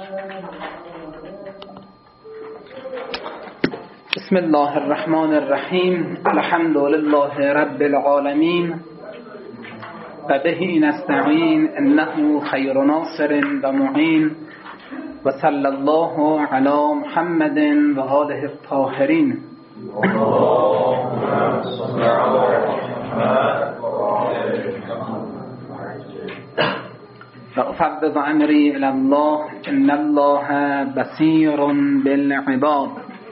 بسم الله الرحمن الرحیم. الحمد لله رب العالمین و به نستعین انه خیر ناصر و معین و صلی الله علی محمد و آله الطاهرین. فأفوض امری الی الله ان الله بصیر بالعباد.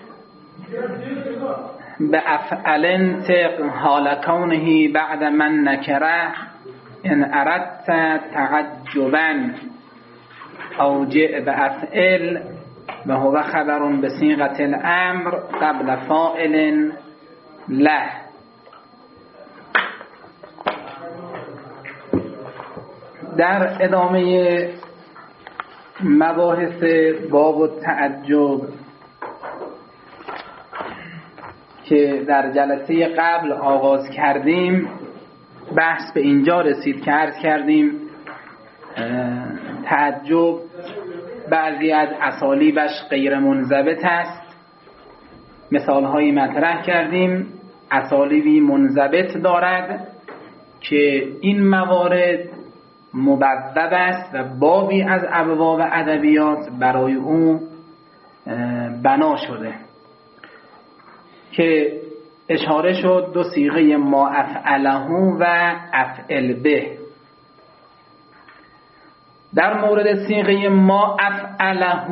به افعل طق حال کونه بعد من نکره ان اردت تعجبا او جئ به افعل و هو خبر به صیغه الامر قبل فاعل له. در ادامه مباحث باب التعجب که در جلسه قبل آغاز کردیم، بحث به اینجا رسید که عرض کردیم تعجب بعضی از اسالیبش غیر منضبط است. مثالهایی مطرح کردیم. اسالیبی منضبط دارد که این موارد مبوب است و بابی از ابواب ادبیات برای او بنا شده که اشاره شد دو صیغه ما افعله و افعل به. در مورد صیغه ما افعله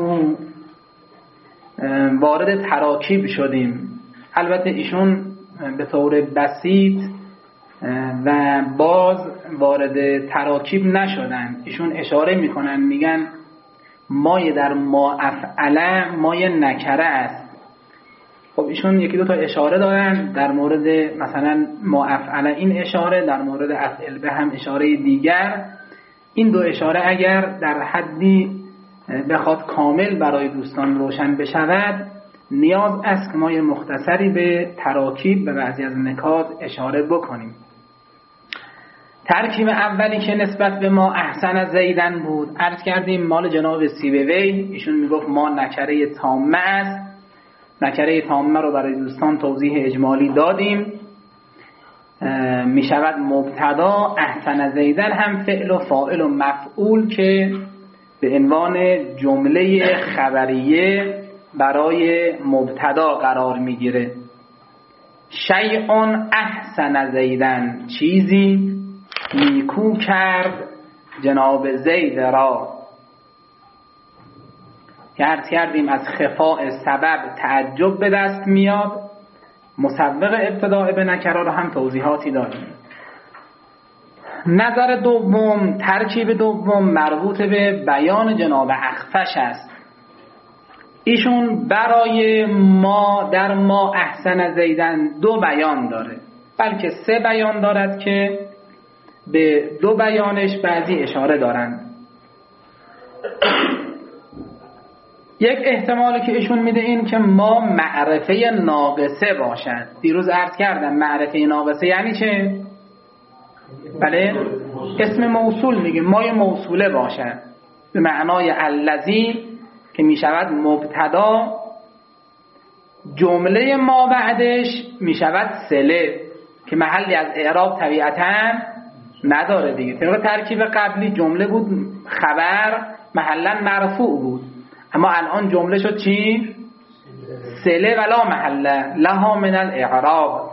وارد تراکیب شدیم. البته ایشون به طور بسیط و باز وارد تراکیب نشدن. ایشون اشاره میکنن، میگن مایه در ما افعله مایه نکره است. خب ایشون یکی دو تا اشاره دارن در مورد مثلا ما افعله این اشاره، در مورد افعل به هم اشاره دیگر. این دو اشاره اگر در حدی بخواد کامل برای دوستان روشن بشود، نیاز است که ما یه مختصری به تراکیب به بعضی از نکات اشاره بکنیم. ترکیب اولی که نسبت به ما احسن زیدن بود، عرض کردیم مال جناب سیبوی. ایشون میگفت ما نکره تامه است. نکره تامه رو برای دوستان توضیح اجمالی دادیم. می شود مبتدا، احسن زیدن هم فعل و فاعل و مفعول که به عنوان جمله خبریه برای مبتدا قرار می گیره. شیء احسن زیدن، چیزی نیکو کرد جناب زید را. که عرض کردیم از خفاء سبب تعجب به دست میاد. مسبق ابتداء به نکره رو هم توضیحاتی دادیم. نظر دوم، ترکیب دوم مربوط به بیان جناب اخفش است. ایشون برای ما در ما احسن زیدن دو بیان داره، بلکه سه بیان دارد که به دو بیانش بعضی اشاره دارن. یک احتمالی که ایشون میده این که ما معرفه ناقصه باشد. دیروز عرض کردم معرفه ناقصه یعنی چه؟ بله، اسم موصول میگه ما موصوله باشد به معنای الذی که میشود مبتدا، جمله ما بعدش میشود صله که محلی از اعراب طبیعتاً نداره دیگه. طبق ترکیب قبلی جمله بود خبر محلا مرفوع بود، اما الان جمله شد چی؟ صله ولا محل لها من الاعراب.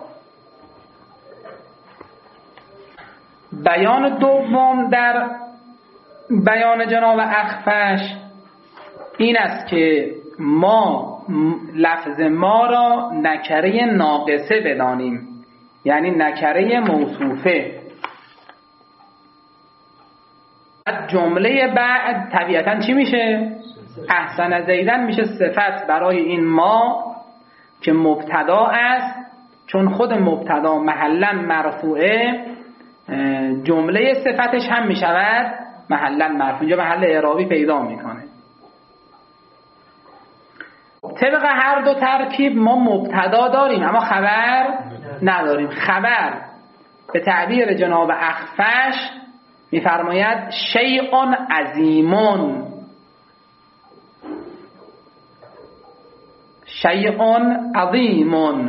بیان دوم در بیان جناب اخفش این است که ما لفظ ما را نکره ناقصه بدانیم، یعنی نکره موصوفه. جمله بعد طبیعتاً چی میشه؟ احسن زیدن میشه صفت برای این ما که مبتدا است. چون خود مبتدا محلا مرفوعه، جمله صفتش هم میشود محلا مرفوع. اینجا محل اعرابی پیدا میکنه. طبق هر دو ترکیب ما مبتدا داریم اما خبر نداریم. خبر به تعبیر جناب اخفش میفرماید شیء عظیمون، شیء عظیم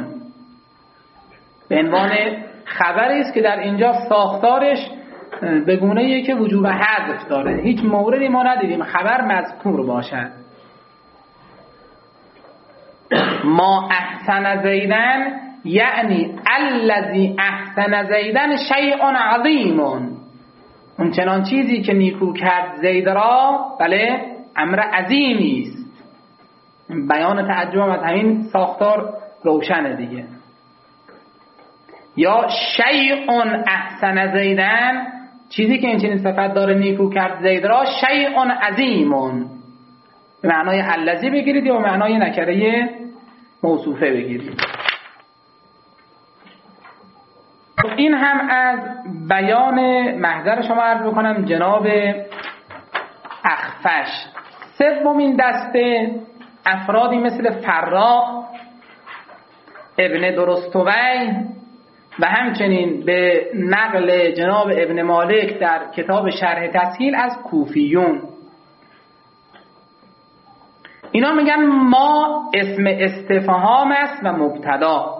به عنوان خبری است که در اینجا ساختارش به گونه‌ایه که وجوب حذف داره. هیچ موردی ما ندیدیم خبر مذکور باشد. ما احسن زیدن یعنی الذی احسن زیدن شیء عظیم، اون چنان چیزی که نیکو کرد زید را، بله، امر عظیمی است. بیان تعجب از همین ساختار روشنه دیگه. یا شیء احسن زیدن، چیزی که این چنین صفت داره نیکو کرد زید را، شیء عظیم به معنای الذی بگیرید یا به معنای نکره موصوفه بگیرید. این هم از بیان محضر شما عرض بکنم جناب اخفش. سومین دسته افرادی مثل فرا ابن درستوی و همچنین به نقل جناب ابن مالک در کتاب شرح تسهیل از کوفیون، اینا میگن ما اسم استفهام است و مبتدا.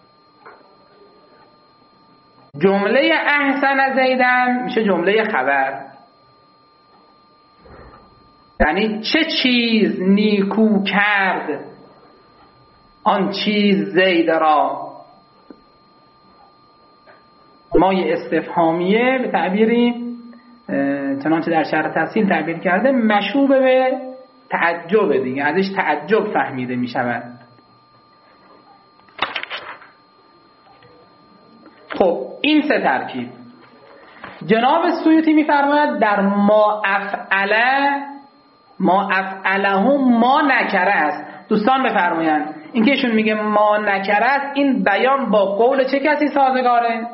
جمله احسن زیدن میشه جمله خبر، یعنی چه چیز نیکو کرد آن چیز زید را. مای استفهامیه به تعبیری چنانچه در شرح تفصیل تعبیر کرده مشوب به تعجب دیگه، ازش تعجب فهمیده می شود. خب این سه ترکیب جناب سیوطی می فرماید در ما افعله ما نکره است. دوستان بفرمایند این که ایشون میگه ما نکره است، این بیان با قول چه کسی سازگاره؟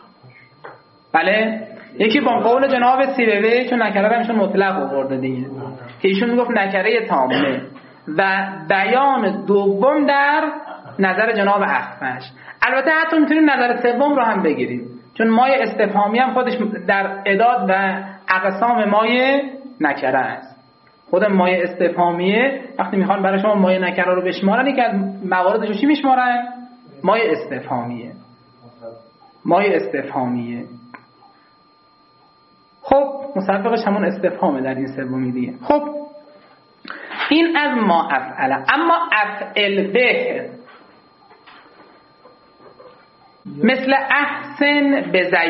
بله، یکی با قول جناب سیبوی، چون نکره همشون مطلق آورده دیگه، که ایشون میگفت نکره تامه، و بیان دوم در نظر جناب اخفش. البته حتی میتونیم نظر سوم رو هم بگیریم، چون مای استفهامی هم خودش در اعداد و اقسام مای نکره است. خود مای استفهامیه وقتی میخوان برای شما مای نکره رو بشمارن، یک از مواردش رو چی میشمارن؟ مای استفهامیه. خب مسبقش همون استفهامه در این سومی دیگه. خب این از ما افعله. اما افعل به مثل احسن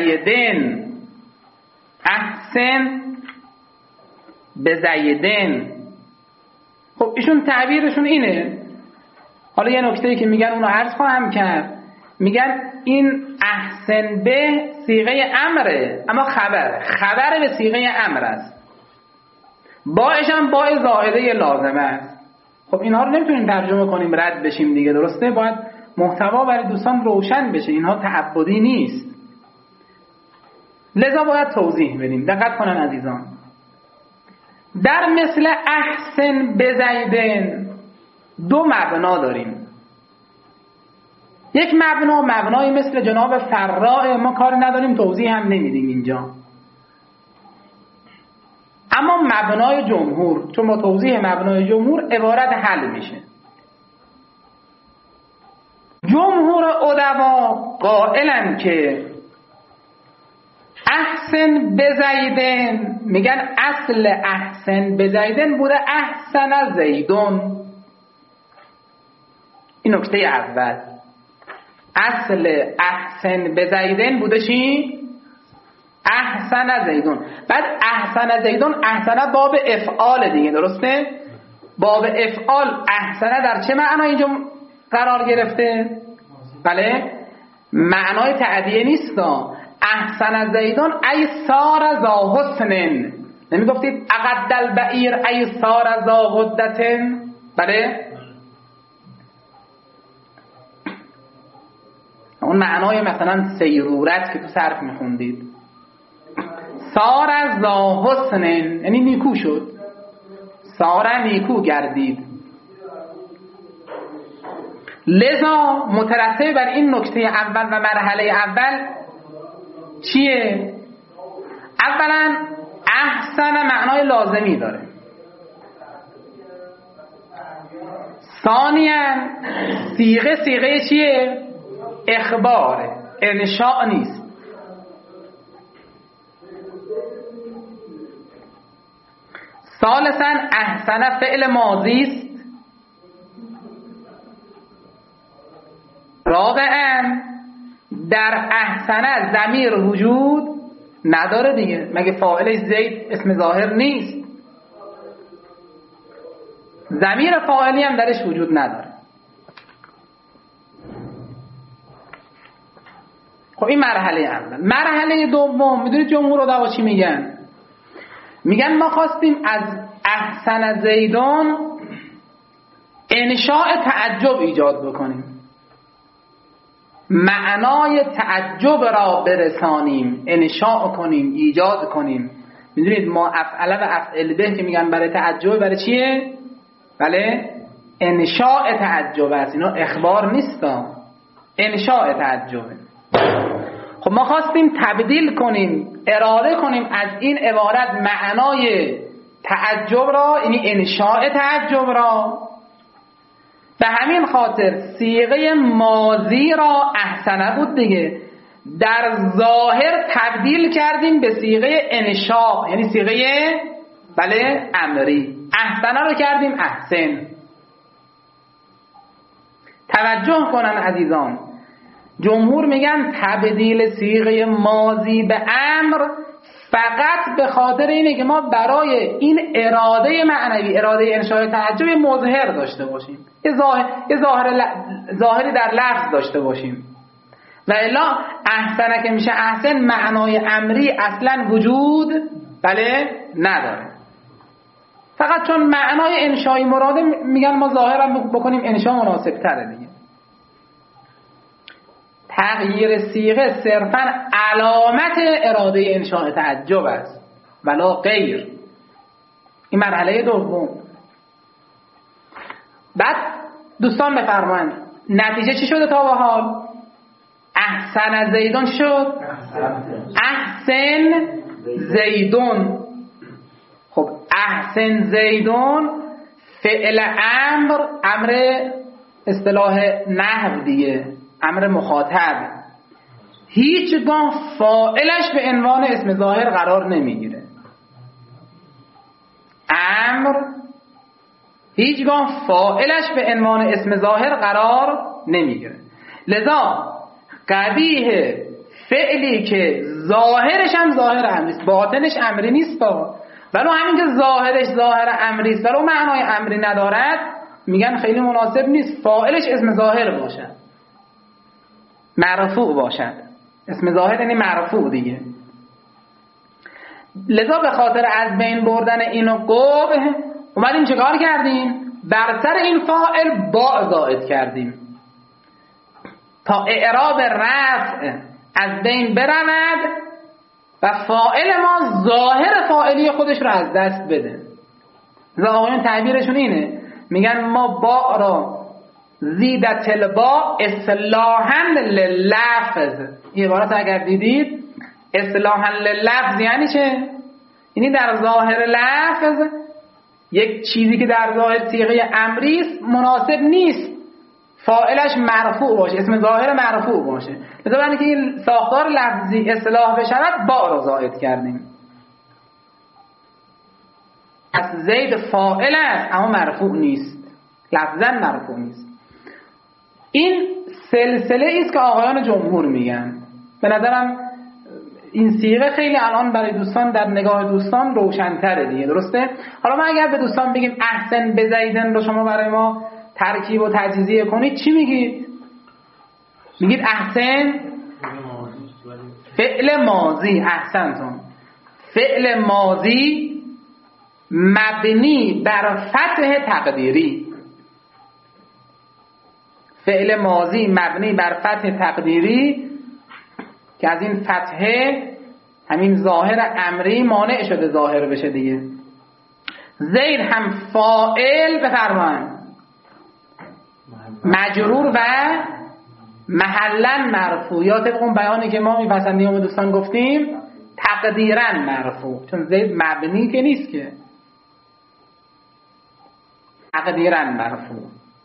به زیدن. خب ایشون تعبیرشون اینه. حالا یه نکته‌ای که میگن اونو عرض خواهم کرد، میگن این احسن به صیغه امره، اما خبر به صیغه امر است، باش هم با زائده لازمه است. خب اینها رو نمیتونیم ترجمه کنیم رد بشیم دیگه، درسته؟ باید محتوا برای دوستان روشن بشه، اینها تعبدی نیست، لذا باید توضیح بدیم. دقت کنن عزیزان، در مثل احسن به زیدن دو مبنا داریم. یک مبنای مثل جناب فراء، ما کاری نداریم توضیح هم نمیدیم اینجا. اما مبنای جمهور، چون با توضیح مبنای جمهور عبارت حل میشه. جمهور ادبا قائلن که احسن به زیدن، میگن اصل احسن به زیدن بوده احسن زیدون. این نکته اول، اصل احسن به زیدن بوده چی؟ احسن زیدون. بعد احسن زیدون، احسن باب افعال دیگه، درسته؟ باب افعال احسن در چه معنا اینجا قرار گرفته؟ بله، معنای تعدیه نیست. احسن زیدون ای سار ذا حسن، نمی گفتید اقد البعیر ای سار ذا غدتن؟ بله، اون معنای مثلا سیرورت که تو صرف میخوندید، سار ذا حسن یعنی نیکو شد، سار نیکو گردید. لذا مترتب بر این نکته اول و مرحله اول چیه؟ اولا احسن معنای لازمی داره. ثانیاً صیغه چیه؟ اخباره، انشاء نیست. ثالثاً احسن فعل ماضی است. رابعاً در احسن ضمیر وجود نداره دیگه، مگه فاعلش زید اسم ظاهر نیست؟ ضمیر فاعلی هم درش وجود نداره. خب این مرحله اول. مرحله دوم میدونید جمهور علما چی میگن؟ میگن ما خواستیم از احسن زیدون انشاء تعجب ایجاد بکنیم، معنای تعجب را برسانیم، انشاء کنیم، ایجاد کنیم. میدونید ما افعل و افعل به که میگن برای تعجب، برای چیه؟ بله انشاء تعجب است، اینا اخبار نیستا، انشاء تعجبه. خب ما خواستیم تبدیل کنیم، اراده کنیم از این عبارت معنای تعجب را، یعنی انشاء تعجب را. به همین خاطر صیغه ماضی را احسنه بود دیگه، در ظاهر تبدیل کردیم به صیغه انشاء، یعنی صیغه بله امری. احسنه رو کردیم احسن. توجه کنن عزیزان، جمهور میگن تبدیل صیغه ماضی به امر فقط به خاطر اینه که ما برای این اراده معنوی، اراده انشاء تعجب مظهر داشته باشیم، یه ظاهری در لفظ داشته باشیم. و الا احسنه که میشه احسن، معنای امری اصلا وجود بله نداره. فقط چون معنای انشایی مراده میگن ما ظاهرا بکنیم انشا مناسب تره دیگه. تغییر صیغه صرفا علامت اراده انشاء تعجب است ولا غیر. این مرحله دوم. بعد دوستان بفرمایید نتیجه چی شده تا به حال؟ احسن زیدون شد؟ احسن زیدون. خب احسن زیدون فعل امر اصطلاح نحو دیگه، امر مخاطب، هیچگاه فاعلش به عنوان اسم ظاهر قرار نمیگیره. امر هیچگاه فاعلش به عنوان اسم ظاهر قرار نمیگیره. لذا قبیح فعلی که ظاهرش هم ظاهر امری است، باطنش امری نیست، ولو همین که ظاهرش ظاهر امری است ولو معنای امری ندارد، میگن خیلی مناسب نیست فاعلش اسم ظاهر باشد، مرفوع باشد. اسم ظاهر یعنی مرفوع دیگه. لذا به خاطر از بین بردن اینو قبح اومدیم چیکار کردیم؟ بر سر این فاعل با زائد کردیم تا اعراب رفع از بین برود و فاعل ما ظاهر فاعلی خودش رو از دست بده. آقایون تعبیرشون اینه، میگن ما با را زیدت البا اصلاحا لللفظ. این عبارت اگر دیدید اصلاحا لللفظ یعنی چه؟ یعنی در ظاهر لفظ یک چیزی که در ظاهر صیغه امری است مناسب نیست فاعلش مرفوع باشه، اسم ظاهر مرفوع باشه. لذا برای که این ساختار لفظی اصلاح بشود با را زائد کردیم. از زید فاعل است اما مرفوع نیست، لفظاً مرفوع نیست. این سلسله است که آقایان جمهور میگن. به نظرم این صیغه خیلی الان برای دوستان در نگاه دوستان روشن‌تره دیگه، درسته؟ حالا ما اگر به دوستان بگیم احسن به زیدن رو شما برای ما ترکیب و تجزیه کنید چی میگید؟ میگید احسن فعل ماضی، احسنتون، فعل ماضی مبنی بر فتح تقدیری، فعل ماضی مبنی بر فتح تقدیری که از این فتحه همین ظاهر امری مانع شده ظاهر بشه دیگه. زید هم فاعل بفرمایید مجرور و محلا مرفوع، یا طبق اون بیانی که ما میپسندیم و دوستان گفتیم تقدیرا مرفوع، چون زید مبنی که نیست که، تقدیرا مرفوع.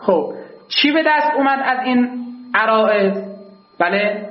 خب چی به دست اومد از این عرائض؟ بله،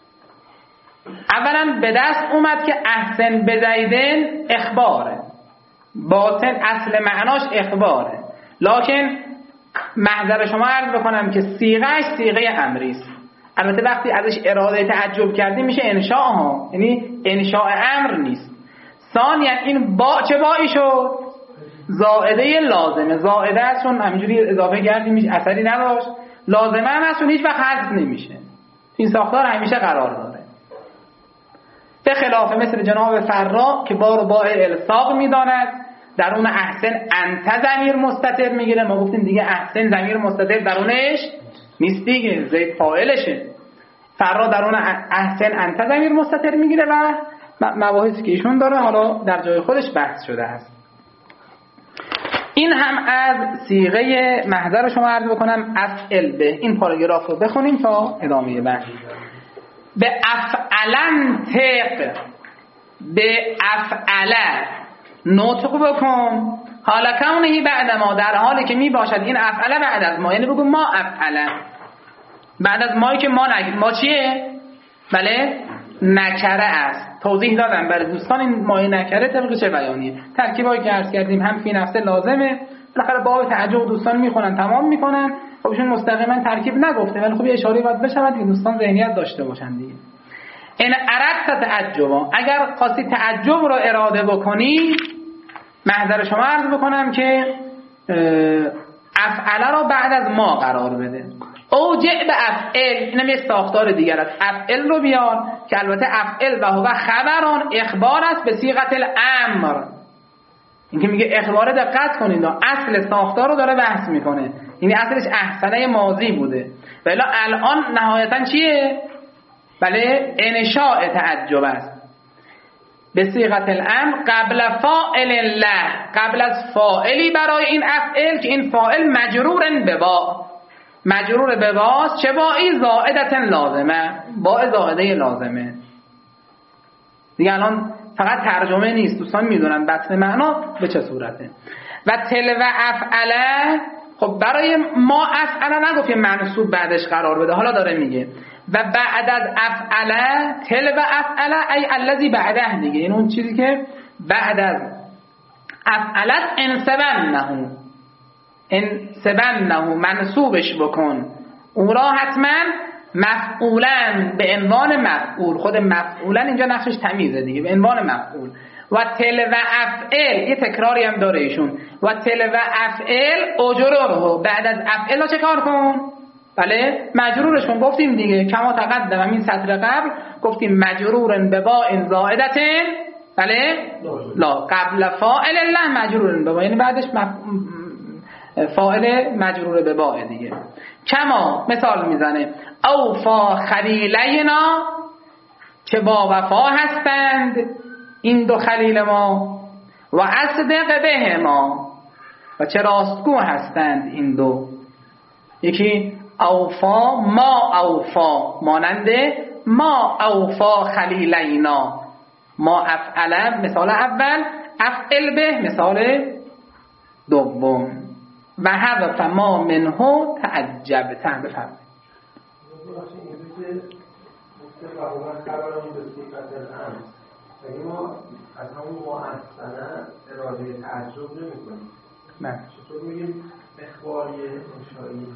اولا به دست اومد که احسن بزیدن اخباره، باطن اصل معناش اخباره، لکن محضر شما عرض بکنم که صیغهش صیغه امری است. البته وقتی ازش اراده تعجب کردیم میشه انشاء ها، یعنی انشاء امر نیست. ثانیا این با چه بایی شد؟ زائده لازمه. زائده است چون همینجوری اضافه کردیم هیچ اثری نداشت، لازمه هم است چون هیچ وقت حذف نمیشه، این ساختار همیشه قرار داره. به خلاف مثل جناب فرا که با رو با الصاق میداند، درون احسن انت ضمیر مستتر میگیره. ما گفتیم دیگه احسن ضمیر مستتر درونش نیست دیگه، زید فاعلشه. فرا درون احسن انت ضمیر مستتر میگیره و مباحثی که ایشون داره حالا در جای خودش بحث شده است. این هم از صیغه محضر شما عرض بکنم افعل به. این پاراگراف رو بخونیم تا ادامه بحث. به افعلن تق، به افعله نطق بکن، حالا کونهی بعد ما، در حالی که می باشد این افعله بعد از ما، یعنی بگو ما افعله بعد از مایی که ما چیه؟ بله نکره است. توضیح دادم برای دوستان این مای نکره طبق چه بیانیه. ترکیبایی که عرض کردیم هم فی نفسه لازمه، بالاخره باب تعجب دوستان میخونن تمام میکنن، خب ایشون مستقیما ترکیب نگفته ولی خب یه اشاره باید بشود که دوستان ذهنیت داشته باشن دیگه. این اردت تعجبا، اگر خواستی تعجب رو اراده بکنی، محضر شما عرض بکنم که افعله رو بعد از ما قرار بده. او جع به افعل، اینم یک ساختار دیگر است. افعل رو بیار که البته افعل و هو خبران اخبار است به صیغت الامر. این که میگه اخبار دقت کنید، اصل ساختار رو داره بحث میکنه، یعنی اصلش احسنه ماضی بوده ولی الان نهایتا چیه؟ بله انشاء تعجب است به صیغت الامر قبل فاعل الله، قبل از فاعلی برای این افعل که این فاعل مجرورن به با، مجرور به باست چه بایی؟ زائدتن لازمه، با زائده لازمه دیگه. الان فقط ترجمه نیست، دوستان میدونن بطن معنا به چه صورته. و تل و افعله، خب برای ما افعله نگفت منصوب بعدش قرار بده، حالا داره میگه و بعد از افعله تل و افعله ای الذی بعده دیگه، این اون چیزی که بعد از افعلت انسبنه منصوبش بکن، اون را حتما مفعولن به عنوان مفعول، خود مفعولن اینجا نقشش تمیزه دیگه، به عنوان مفعول. و تل و افعل یه تکراری هم داره ایشون، و تل و افعل اجرره، بعد از افعل ها چه کار کن؟ بله مجرورش کن. گفتیم دیگه کما تقدم همین سطر قبل گفتیم مجرورن به با ان زائدتن، بله لا قبل فاعل الله مجرورن به با، یعنی بعدش فاعل مجرور به با دیگه. کما مثال میزنه اوفا خلیلینا، چه با وفا هستند این دو خلیل ما، و اصدق به ما، و چه راستگو هستند این دو. یکی اوفا ما اوفا، ماننده ما اوفا خلیلینا، ما افعله مثال اول، افعل به مثال دوم. و حذف ما منه تعجبت. بفرمایید. ما از همون مؤثنه اراده تعجب نمی کنیم. نه. چطور میگیم اخباری انشایی؟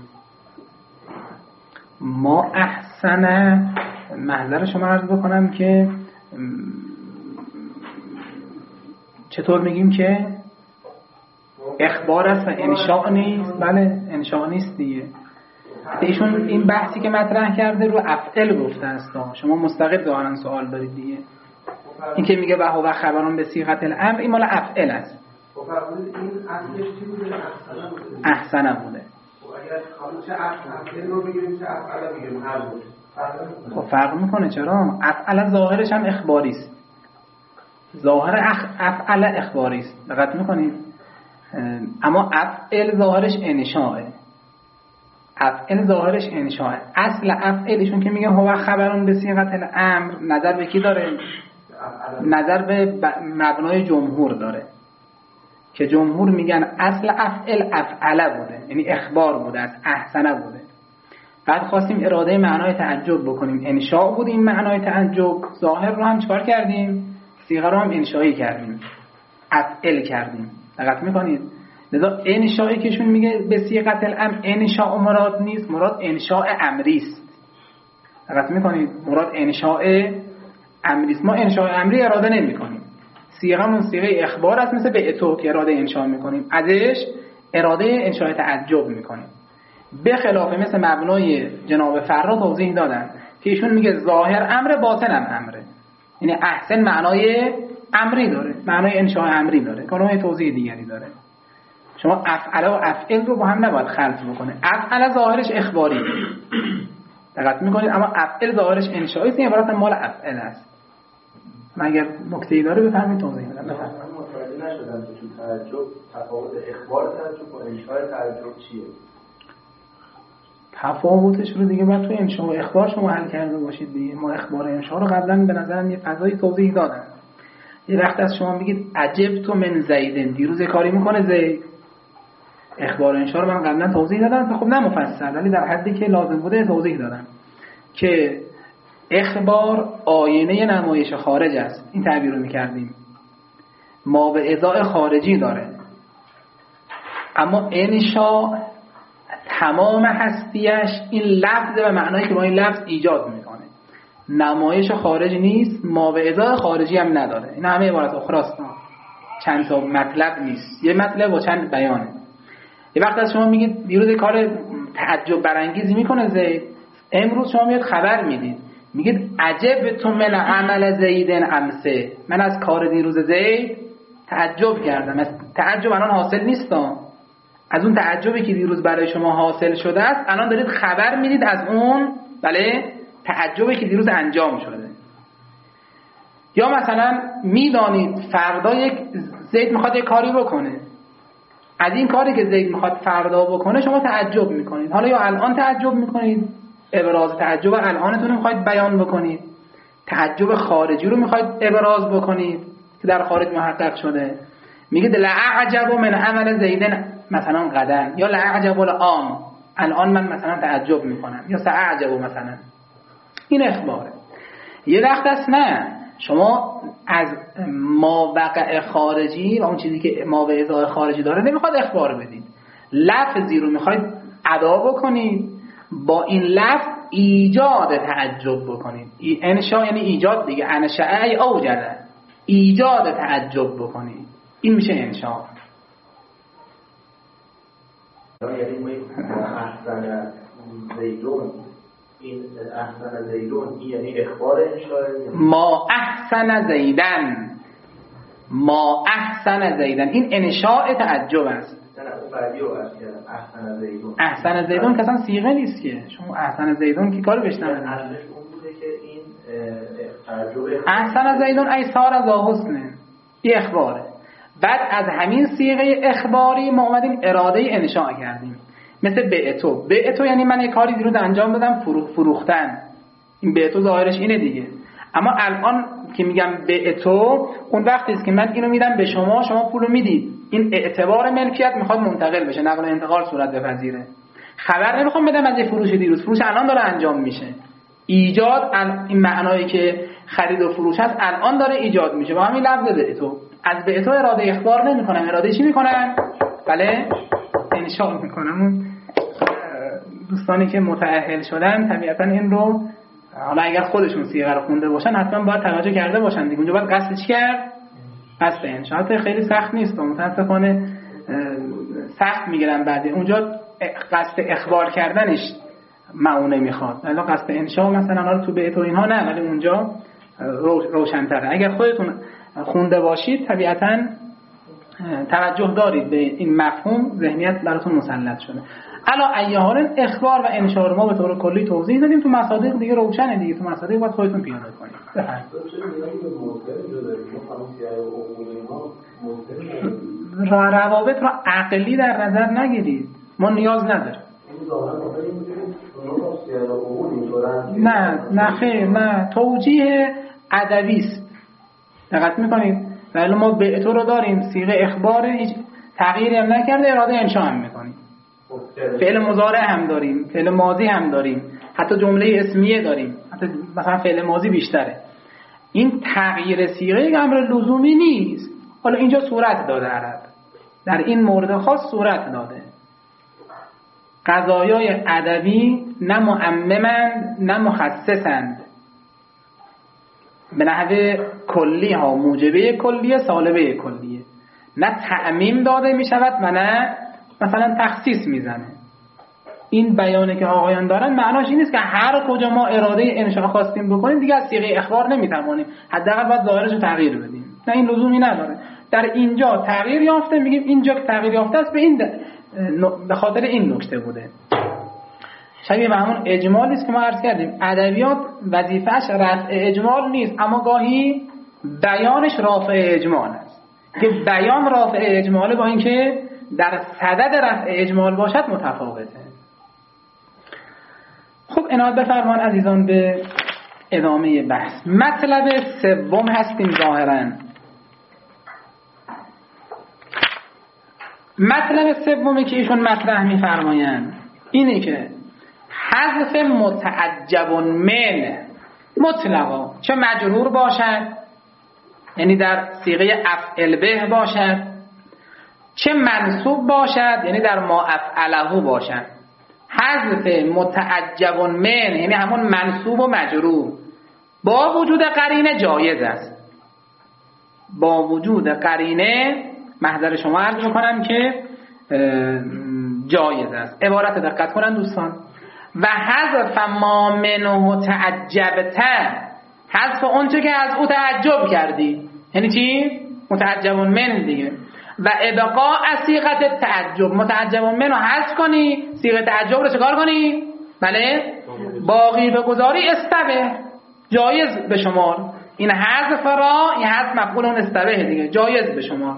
ما احسنه محضر شما عرض بکنم که چطور میگیم که اخبار است و انشاء نیست. بله انشاء نیست دیگه. ایشون این بحثی که مطرح کرده رو افعل گفته است، شما مستقل ظاهرا سوال دارید دیگه. این که میگه و هو خبران به صیغت الامر این مال افعل است. این اصلش چی بوده؟ احسنه بوده. اگر چه افعل رو بگیریم چه افعل بگیریم هر بود خب فرق میکنه. چرا؟ افعل ظاهرش هم اخباری است. ظاهر افعل اخباری است، دقت میکنید؟ اما افعل ظاهرش انشاءه. افعل ظاهرش انشاءه. اصل افعلشون که میگه هو خبرون به صیغت الامر، نظر به کی داره؟ نظر به مبنای جمهور داره که جمهور میگن اصل افعل افعله بوده، یعنی اخبار بوده، از احسنه بوده. بعد خواستیم اراده معنای تعجب بکنیم، انشاء بود این معنای تعجب، ظاهر رو هم چکار کردیم؟ صیغه رو هم انشایی کردیم، افعل کردیم. دقت میکنید؟ لذا انشایی کهشون میگه به صیغه الامر، انشاء مراد نیست، مراد انشاء امری است. دقت میکنید؟ مراد انشاء امری است. ما انشاء امری اراده نمیکنیم، صیغه‌مون صیغه اخبار است، مثل به اتو که اراده انشاء میکنیم، ازش اراده انشاء تعجب میکنیم. به خلاف مثل مبنای جناب فرا توضیح دادن که ایشون میگه ظاهر امر، باطن هم امره، یعنی احسن معنای امری داره، معنای انشاء امری داره، کانون توضیح دیگری داره. شما افعل و افعل رو با هم نباید خلط بکنه. افعل ظاهرش اخباری، دقت میکنید، اما افعل ظاهرش انشایی است، عبارت مال افعل است. من اگر نکته‌ای داره بفهمید توضیح میدم. بفرمایید. من متوجه نشدم که تو تعجب تفاوت اخبار تعجب و انشاء تعجب چیه؟ تفاوتش رو دیگه بعد تو انشاء و اخبار شما حل کرده باشید دیگه. ما اخبار و انشاء رو قبلا به نظرم یه فضایی توضیح دادم. یه وقت از شما میگید عجبت من زیدن، دیروز کاری میکنه زید. اخبار و انشاء رو من قبلا توضیح دادم، خب نه مفصل، ولی در حدی که لازم بوده توضیح دادم که اخبار آینه نمایش خارج است، این تعبیر رو میکردیم، ما به ازای خارجی داره. اما انشاء تمام هستیش این لفظ و معنایی که با این لفظ ایجاد میکنه، نمایش خارج نیست، ما به ازای خارجی هم نداره. این همه عبارت اخراست، چند تا مطلب نیست، یه مطلب و چند بیانه. یه وقت از شما میگید دیروز کار تعجب برانگیزی میکنه زید، امروز شما میاد خبر میدید، میگید عجب تو من عمل زیدن امسه، من از کار دیروز زید تعجب کردم. از تعجب الان حاصل نیستم، از اون تعجبی که دیروز برای شما حاصل شده است الان دارید خبر میدید از اون بله تعجبی که دیروز انجام شده. یا مثلا میدانید فردا یک زید میخواد یک کاری بکنه، از این کاری که زید میخواد فردا بکنه شما تعجب میکنید. حالا یا الان تعجب میکنید، ابراز تعجب الانتون رو میخواید بیان بکنید، تعجب خارجی رو میخواید ابراز بکنید که در خارج محقق شده، میگید لعجب من عمل زیدن مثلا غدا، یا لعجب الان من مثلا تعجب میکنم، یا سأعجب مثلا. این اخباره. یه وقت است نه، شما از ما وقع خارجی و اون چیزی که ما به ازای خارجی داره نمیخواد اخبار بدید، لفظی رو میخواید ادا بکنید، با این لفظ ایجاد تعجب بکنید. انشاء یعنی ایجاد دیگه، انشاء ای اوجده، ایجاد تعجب بکنید، این میشه انشاء. یعنی ما احسن زیدون، این احسن زیدون این یعنی اخبار انشاء، ما احسن زیدن، ما احسن زیدن این انشاء تعجب است. اون بعدی رو کردم احسن زیدون، احسن زیدون که اصلا صیغه نیست که، شما احسن زیدون که کار بشنوید، اصلش اون بوده که این تعجب احسن زیدون ای سار از حسن، این اخباره. بعد از همین صیغه اخباری ما اومدیم اراده انشاء کردیم، مثل بعتو. بعتو یعنی من یک کاری دیروز انجام دادم، فروختن، این بعتو ظاهرش اینه دیگه. اما الان که میگم بعتو، اون وقتی است که من اینو میدم به شما، شما پولو میدید، این اعتبار ملکیت میخواد منتقل بشه، نقل و انتقال صورت بپذیره. خبر نمیخوام بدم از یه فروش دیروز، فروش الان داره انجام میشه، ایجاد این معنایی که خرید و فروش هست الان داره ایجاد میشه با همین لفظ بعتو. از بعتو اراده اخبار نمیکنم، اراده چی میکنم؟ بله انشاء میکنم. اون دوستانی که متأهل شدن طبیعتا این رو، حالا اگر خودشون صیغه رو خونده باشن حتما باید توجه کرده باشن دیگه. اونجا باید قصد چی کرد؟ قصد انشاء. خیلی سخت نیست، متاسفانه سخت میگیرن بعدی. اونجا قصد اخبار کردنش معونه میخواد، ولی قصد انشاء مثلا حالا تو بیت و اینها نه، ولی اونجا روشن‌تره. اگر خودتون خونده باشید طبیعتا توجه دارید به این مفهوم، ذهنیت براتون مسلط شده. علا ای حال اخبار و انشاء رو ما به طور کلی توضیح دادیم، تو مصادیق دیگه روشنه دیگه، تو مصادیق باید خودتون پیاده کنید. بفرمایید. روابط رو عقلی در نظر نگیرید، ما نیاز نداریم. نه خیر، نه توجیه ادبی است. دقت میکنید ولی ما به تو رو داریم صیغه اخبار، هیچ تغییری هم نکرده، اراده انشاء هم میکنیم. فعل مضارع هم داریم، فعل ماضی هم داریم، حتی جمله اسمیه داریم، حتی مثلا فعل ماضی بیشتره. این تغییر صیغه یک امر لزومی نیست. حالا اینجا صورت داده عرب، در این مورد خاص صورت داده. قضایای ادبی نه معممند نه مخصصند، به نحو کلی ها موجبه کلیه سالبه کلیه، نه تعمیم داده می شود و نه مثلا تخصیص میزنه. این بیانه که آقایان دارن معناش این نیست که هر کجا ما اراده انشاء خواستیم بکنیم دیگه از صیغه اخبار نمیتوانیم، حداقل باید ظاهرش رو تغییر بدیم. نه، این لزومی نداره. در اینجا تغییر یافته، میگیم اینجا که تغییر یافته است به خاطر این نکته بوده. شبیه به همون اجمالی است که ما عرض کردیم. ادبیات وظیفه‌اش رفع اجمال نیست، اما گاهی بیانش رافع اجمال است. که بیان رافع اجماله با اینکه در صدد رفع اجمال باشد متفاوته. خب عنایت بفرمان عزیزان به ادامه بحث. مطلب سوم هستیم ظاهراً. مطلب سومی که ایشون مطرح می‌فرمایند اینه که حذف متعجب من مطلقا، چه مجرور باشد یعنی در صیغه افعل به باشد، چه منصوب باشد یعنی در ما افعله باشد. حذف متعجب من یعنی همون منصوب و مجرور با وجود قرینه جایز است. با وجود قرینه محضر شما عرض میکنم که جایز است. عبارت دقت کنن دوستان. و حذف ما منه تعجبته، حذف اونچه که از او تعجب کردی. یعنی چی؟ متعجب من دیگه. و ابقاء صیغه تعجب، متعجب منو حذف کنی، صیغه تعجب رو چکار کنی؟ بله، باقی بگذاری استبه، جایز به شمار. این حذف را، این حذف مفعول اون استبه دیگه، جایز به شمار.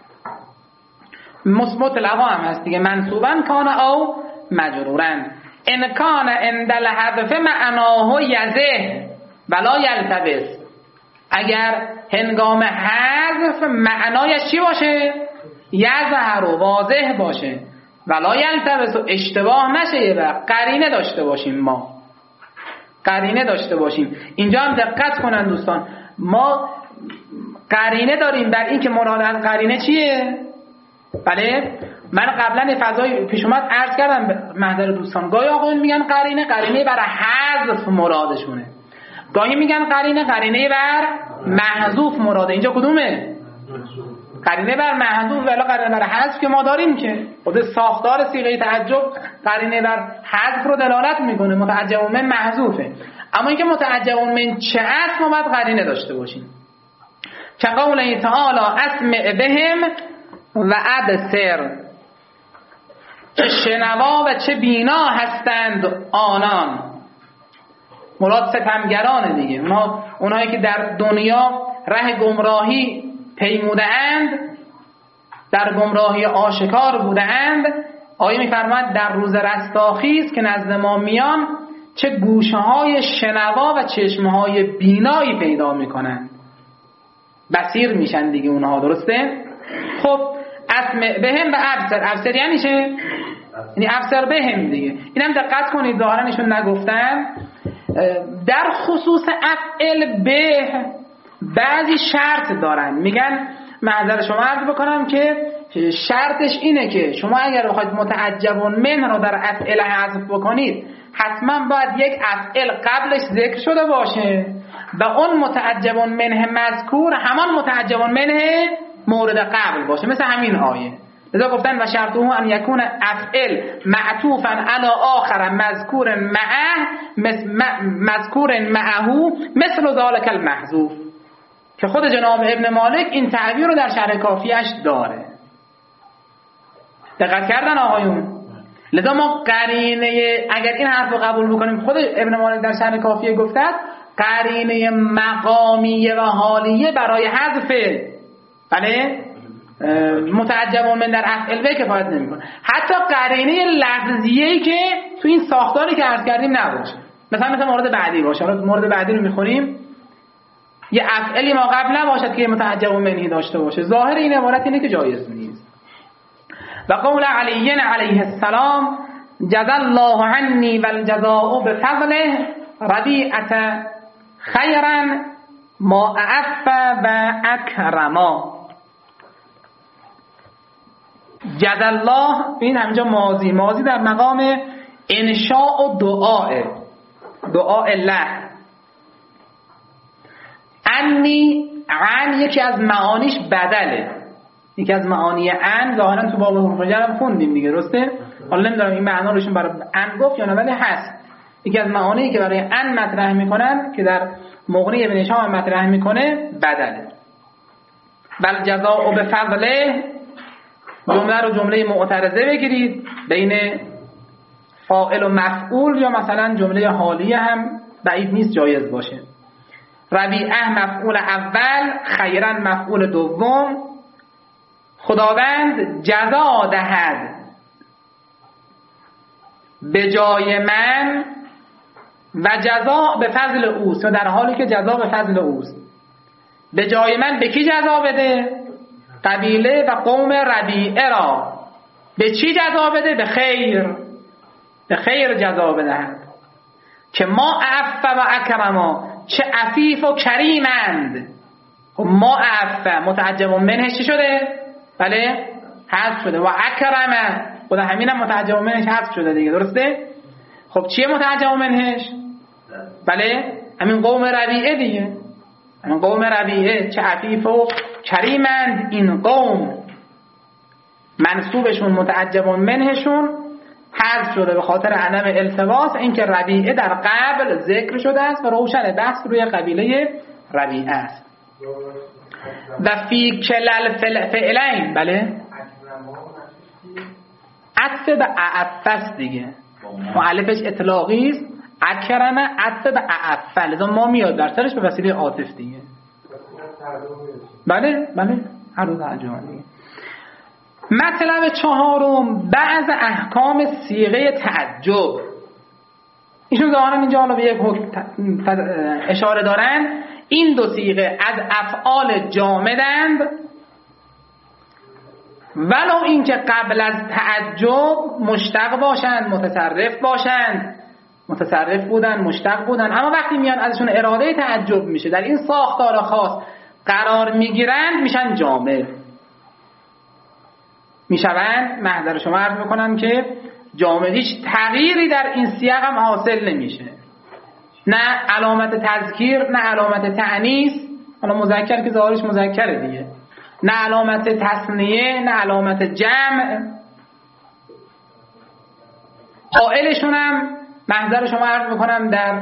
مطلقا هم هست دیگه، منصوبا کان او مجرورا. ان کان عند الحذف معناه یزه ولا یلتبس، اگر هنگام حذف معنایش چی باشه؟ یظهر و واضح باشه، ولا یلتبس و اشتباه نشه. و قرینه داشته باشیم، ما قرینه داشته باشیم. اینجا هم دقت کنن دوستان، ما قرینه داریم بر این که مراد از قرینه چیه؟ بله، من قبلا فضای پیش اومد عرض کردم به محضر دوستان، گاهی آقایون میگن قرینه برای حذف مرادشونه، گاهی میگن قرینه بر محذوف مراده. اینجا کدومه؟ قرینه بر محذوف، ولی قرینه بر حذف که ما داریم که خود ساختار صیغه تعجب قرینه بر حذف رو دلالت میکنه، متعجب من محذوفه. اما اینکه متعجب من چه است ما باید قرینه داشته باشیم. که قول تعالی اسمع بهم و ابصر، چه شنوا و چه بینا هستند آنان. مراد ستمگرانه دیگه، اونایی که در دنیا ره گمراهی پیموده اند، در گمراهی آشکار بوده اند. آیه می‌فرماید در روز رستاخیز که نزد ما میان چه گوشه‌های شنوا و چشمه‌های بینایی پیدا می‌کنند، بصیر میشن دیگه اونها، درسته؟ خب اسمع بهم و ابصر یعنی چه؟ یعنی ابصر بهم دیگه. اینم دقت کنید ظاهرا ایشون نگفتن. در خصوص افعل به بعضی شرط دارن، میگن معذر شما عرض بکنم که شرطش اینه که شما اگر بخواید متعجب من رو در افعل حذف بکنید حتما باید یک افعل قبلش ذکر شده باشه و اون متعجب منه مذکور همان متعجب منه مورد قبل باشه، مثل همین آیه. لذا گفتن و شرطه ان یکون افعل معطوفا علی آخر مذکور معه مثل ذالک المحذوف، که خود جناب ابن مالک این تعبیر رو در شرح کافیش داره. دقت کردن آقایون؟ لذا ما قرینه، اگر این حرف رو قبول بکنیم، خود ابن مالک در شرح کافیه گفته است قرینه مقامیه و حالیه برای حذف بله متعجب من در افعل به کفایت نمیکنه. حتی قرینه لفظیه‌ای که تو این ساختاری که عرض کردیم نباشه، مثلا مورد بعدی باشه. حالا مورد بعدی رو میخونیم. یه افعلی ما قبل نباشد که متعجب و منهی داشته باشه. ظاهر این عبارت اینه که جایز نیست. و قول علی علیه السلام جزا الله عنی والجزاء بفضله ربیعة خیرا ما اعف و اکرما. جزا الله این همینجا ماضی در مقام انشاء و دعاء الله. انی عن یکی از معانیش بدله، یکی از معانی ان ظاهرا تو باب حروف جر هم خوندیم دیگه، درسته؟ حالا نمیدونم این معنا روشون برای ان گفت یا نه، ولی هست. یکی از معانی که برای ان مطرح میکنن که در مغنی ابن هشام هم مطرح میکنه بدله. بل جزاء بفضله جمله رو جمله معترضه بگیرید بین فاعل و مفعول، یا مثلا جمله حالیه هم بعید نیست جایز باشه. ربیعه مفعول اول، خیرا مفعول دوم. خداوند جزا دهد به جای من و جزا به فضل اوست، و در حالی که جزا به فضل اوست. به جای من به کی جزا بده؟ قبیله و قوم ربیعه را. به چی جزا بده؟ به خیر. به خیر جزا بدهد که ما اعف و اکرما، چه عفیف و کریمند. خب ما اعف متعجب منهش چی شده؟ بله حذف شده. و اکرم خدا همین هم متعجب منهش حذف شده دیگه، درسته؟ خب چیه متعجب منهش؟ بله همین قوم ربیعه دیگه، همین قوم ربیعه چه عفیف و کریمند. این قوم منصوبشون متعجب منهشون حذف شده به خاطر عدم التباس، اینکه ربیعه در قبل ذکر شده است و روشن بحث روی قبیله ربیعه است. و فی کلل فعلین، بله عطف به اعف است دیگه، مؤلفش اطلاقی است. اکرمه عطف به اعف، لذا ما میاد در سرش به وسیله عاطف دیگه. بله هر دو ترجمه دیگه. مطلب چهارم بعض احکام صیغه تعجب. ایشون ظاهرا اینجا حالا به یک حکم اشاره دارن. این دو صیغه از افعال جامدند، ولو اینکه قبل از تعجب مشتق باشند، متصرف باشند، متصرف بودن، مشتق بودن، اما وقتی میان ازشون اراده تعجب میشه، در این ساختار خاص قرار میگیرند، میشن جامد، میشوند. محضر شما عرض میکنم که جامد هیچ تغییری در این سیاق هم حاصل نمیشه، نه علامت تذکیر، نه علامت تأنیث، حالا مذکر که ظاهرش مذکره دیگه، نه علامت تثنیه، نه علامت جمع. قائلشون هم محضر شما عرض میکنم در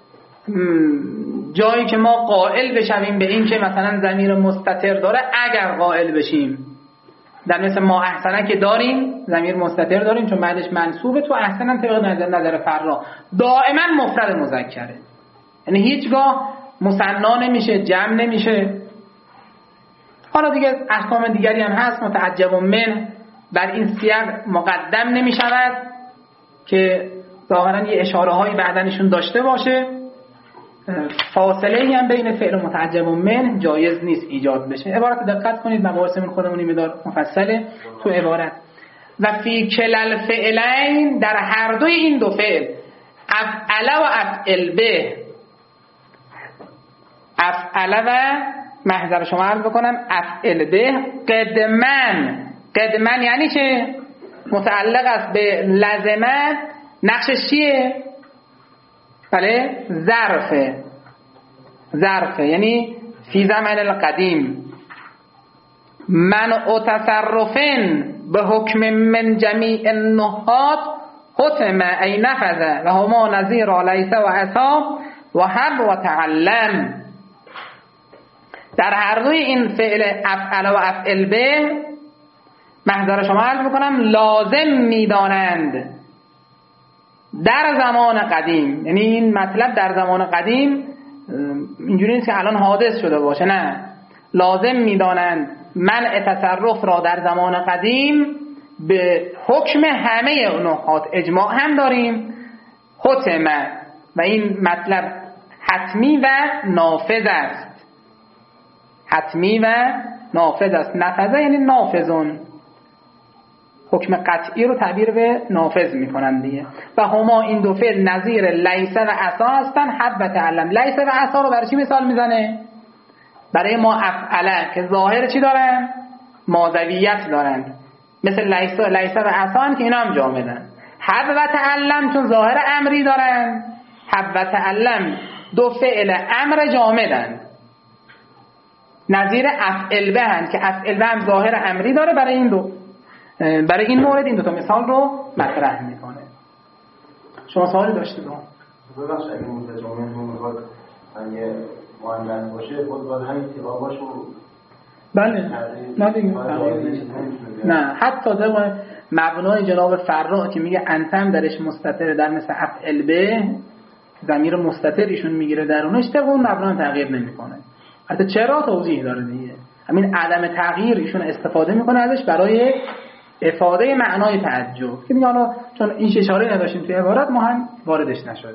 جایی که ما قائل بشویم به این که مثلا ضمیر مستتر داره، اگر قائل بشیم در مثل ما احسنه که داریم ضمیر مستتر داریم چون بعدش منصوبه، تو احسنم طبق نظر فرا دائما مفرد مذکره، یعنی هیچگاه مثنا نمیشه، جمع نمیشه. حالا دیگه احکام دیگری هم هست متعجب من بر این سیاق مقدم نمیشود که ظاهرا یه اشاره هایی بعدنشون داشته باشه. فاصله هم بین فعل و متعجب من جایز نیست ایجاد بشه. عبارت دقت کنید، مباحثمون خودمون مقدار مفصله تو عبارت. و فی کلل فعلین، در هر دوی این دو فعل، افعل و افعل به، افعل و محضر شما عرض بکنم افعل به، قدمن یعنی چه؟ متعلق است به لزمه. نقشش چیه؟ بله ظرفه، یعنی فی زمن القدیم. من او تصرفن به حکم من جمیع النحات حتم ای نفذه و هما نظیر لیس و عصا و حب و تعلم. در هر دوی این فعل افعل و افعل به محضر شما عرض بکنم لازم میدانند در زمان قدیم، یعنی این مطلب در زمان قدیم اینجوری نیست که الان حادث شده باشه، نه، لازم میدانند منع تصرف را در زمان قدیم به حکم همه نحات، اجماع هم داریم، حتمه، و این مطلب حتمی و نافذ است. حتمی و نافذ است. نفذه یعنی نافذون، حکم قطعی رو تعبیر به نافذ میکنن دیگه. و هما این دو فعل نظیر لیس و عصا هستن. حب و تعلم. لیس و عصا رو برای چی مثال میزنه؟ برای ما افعله که ظاهر چی دارن؟ ماضویت دارن، مثل لیس و عصا که اینا هم جامدن. حب و تعلم چون ظاهر امری دارن، حب و تعلم دو فعل امر جامدن، نظیر افعل به هن که افعل به هم ظاهر امری داره. برای این دو، برای این مورد این دو تا مثال رو مطرح میکنه. شما سوالی داشتید؟ ببخش اگه متجاوز میخواد یه مؤنث باشه خود باید همین تیغا باشه. بله نه دیگه، نه حتی طبق مبنای جناب فرع که میگه انتم درش مستتر در مثل افعل به، ضمیر مستتر ایشون میگیره درونش، طبق اون مبنا تغییر نمیکنه. حتی چرا توضیح داره دیگه. همین عدم تغییر ایشون استفاده میکنه ازش برای افاده معنای تعجب که میگه حالا چون این اشاره نداشتیم توی عبارت ما هم واردش نشدیم.